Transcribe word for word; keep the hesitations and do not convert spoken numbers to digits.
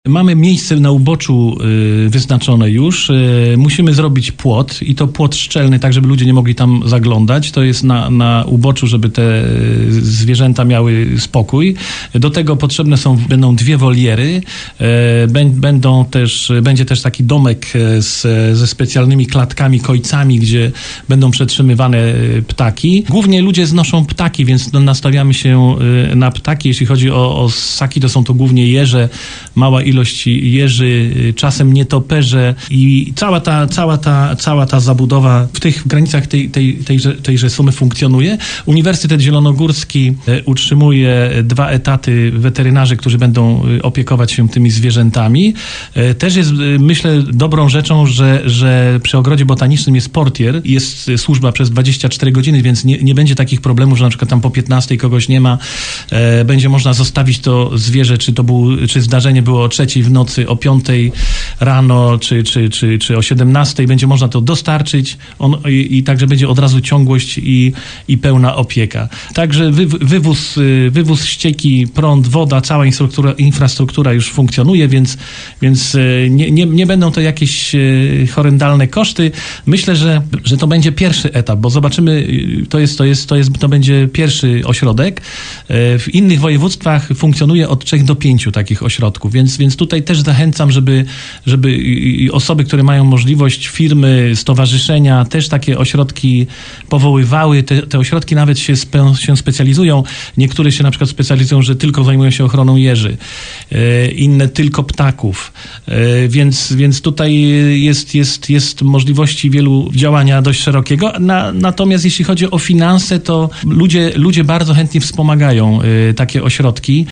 Mamy miejsce na uboczu y, wyznaczone już. Y, musimy zrobić płot i to płot szczelny, tak żeby ludzie nie mogli tam zaglądać. To jest na, na uboczu, żeby te zwierzęta miały spokój. Do tego potrzebne są, będą dwie woliery. Y, będą też, będzie też taki domek z, ze specjalnymi klatkami, kojcami, gdzie będą przetrzymywane ptaki. Głównie ludzie znoszą ptaki, więc nastawiamy się na ptaki. Jeśli chodzi o, o ssaki, to są to głównie jeże, mała ilość jeży, czasem nietoperze i cała ta, cała ta, cała ta zabudowa w tych granicach tej, tej, tejże, tejże sumy funkcjonuje. Uniwersytet Zielonogórski utrzymuje dwa etaty weterynarzy, którzy będą opiekować się tymi zwierzętami. Też jest, myślę, dobrą rzeczą, że, że przy Ogrodzie Botanicznym jest portier, jest służba przez dwadzieścia cztery godziny, więc nie, nie będzie takich problemów, że na przykład tam po piętnastej kogoś nie ma. Będzie można zostawić to zwierzę, czy to był, czy zdarzenie było o trzeciej w nocy, o piątej rano, czy, czy, czy, czy o siedemnastej, będzie można to dostarczyć on, i, i także będzie od razu ciągłość i, i pełna opieka. Także wy, wywóz, wywóz ścieki, prąd, woda, cała infrastruktura, infrastruktura już funkcjonuje, więc, więc nie, nie, nie będą to jakieś horrendalne koszty. Myślę, że, że to będzie pierwszy etap, bo zobaczymy, to jest, to jest, to jest, to będzie pierwszy ośrodek. W innych województwach funkcjonuje od trzech do pięciu takich ośrodków, więc, więc tutaj też zachęcam, żeby, żeby osoby, które mają możliwość, firmy, stowarzyszenia, też takie ośrodki powoływały. Te, te ośrodki nawet się, spe, się specjalizują. Niektóre się na przykład specjalizują, że tylko zajmują się ochroną jeży, inne tylko ptaków. Więc, więc tutaj jest, jest, jest możliwości wielu działania dość szerokiego. Na, natomiast jeśli chodzi o finanse, to ludzie, ludzie bardzo chętnie wspomagają takie ośrodki.